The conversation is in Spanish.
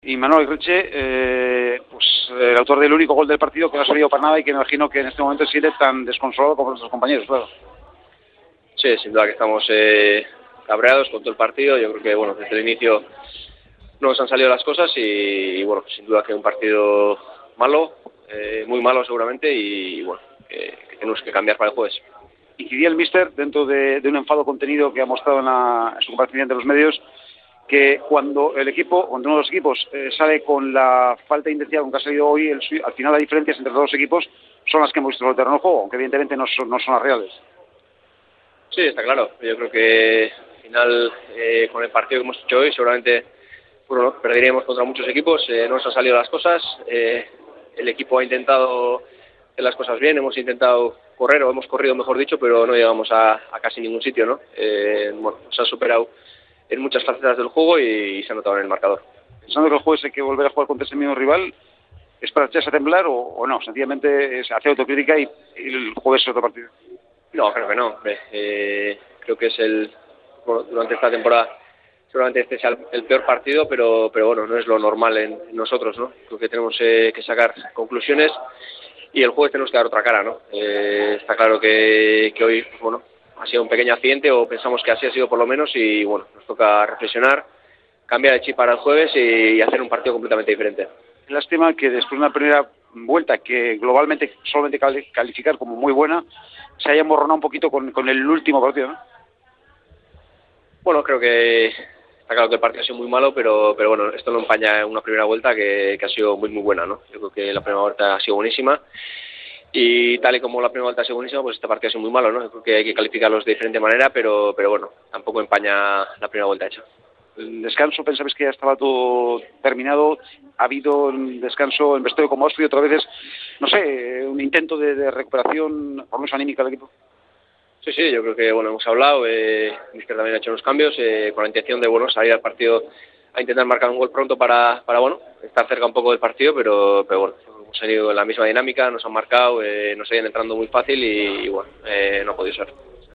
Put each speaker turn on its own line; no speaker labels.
Y Manuel Reche, el autor del único gol del partido, que no ha servido para nada y que me imagino que en este momento se siente tan desconsolado como nuestros compañeros, claro.
Sí, sin duda que estamos cabreados con todo el partido. Yo creo que bueno, desde el inicio no nos han salido las cosas y bueno, sin duda que un partido malo, muy malo seguramente y bueno, que tenemos que cambiar para el jueves.
Y quería el míster, dentro de un enfado contenido que ha mostrado en su comparecencia ante los medios, que cuando uno de los equipos sale con la falta de intensidad con que ha salido hoy, al final las diferencias entre los dos equipos son las que hemos visto en el terreno de juego, aunque evidentemente no son las reales.
Sí, está claro. Yo creo que al final, con el partido que hemos hecho hoy, seguramente perderíamos contra muchos equipos. No nos han salido las cosas. El equipo ha intentado hacer las cosas bien. Hemos intentado correr, o hemos corrido, mejor dicho, pero no llegamos a casi ningún sitio, ¿no? Nos ha superado en muchas facetas del juego y se ha notado en el marcador.
Pensando que el jueves hay que volver a jugar contra ese mismo rival, ¿es para echarse a temblar o no? Sencillamente es hacer autocrítica y el jueves es otro partido.
No, creo que no. Creo que durante esta temporada seguramente este sea el peor partido, pero bueno, no es lo normal en nosotros, ¿no? Creo que tenemos que sacar conclusiones y el jueves tenemos que dar otra cara, ¿no? Está claro que hoy, bueno, ha sido un pequeño accidente, o pensamos que así ha sido por lo menos, y bueno, nos toca reflexionar, cambiar el chip para el jueves y hacer un partido completamente diferente.
Lástima que después de una primera vuelta que globalmente solamente calificar como muy buena, se haya emborronado un poquito con el último partido, ¿no?
Bueno, creo que está claro que el partido ha sido muy malo, pero bueno, esto no empaña una primera vuelta que ha sido muy bueno, ¿no? Yo creo que la primera vuelta ha sido buenísima y tal y como la primera vuelta ha sido buenísima, pues este partido ha sido muy malo, ¿no? Yo creo que hay que calificarlos de diferente manera, pero bueno, tampoco empaña la primera vuelta hecha.
El descanso, pensabais que ya estaba todo terminado, ha habido un descanso en vestuario como Austria, otras veces, no sé, un intento de recuperación, por lo menos anímica del equipo.
Sí, yo creo que bueno, hemos hablado, Mister también ha hecho unos cambios con la intención de bueno, salir al partido a intentar marcar un gol pronto para bueno, estar cerca un poco del partido, pero bueno, hemos salido en la misma dinámica, nos han marcado, nos siguen entrando muy fácil y bueno, no ha podido ser.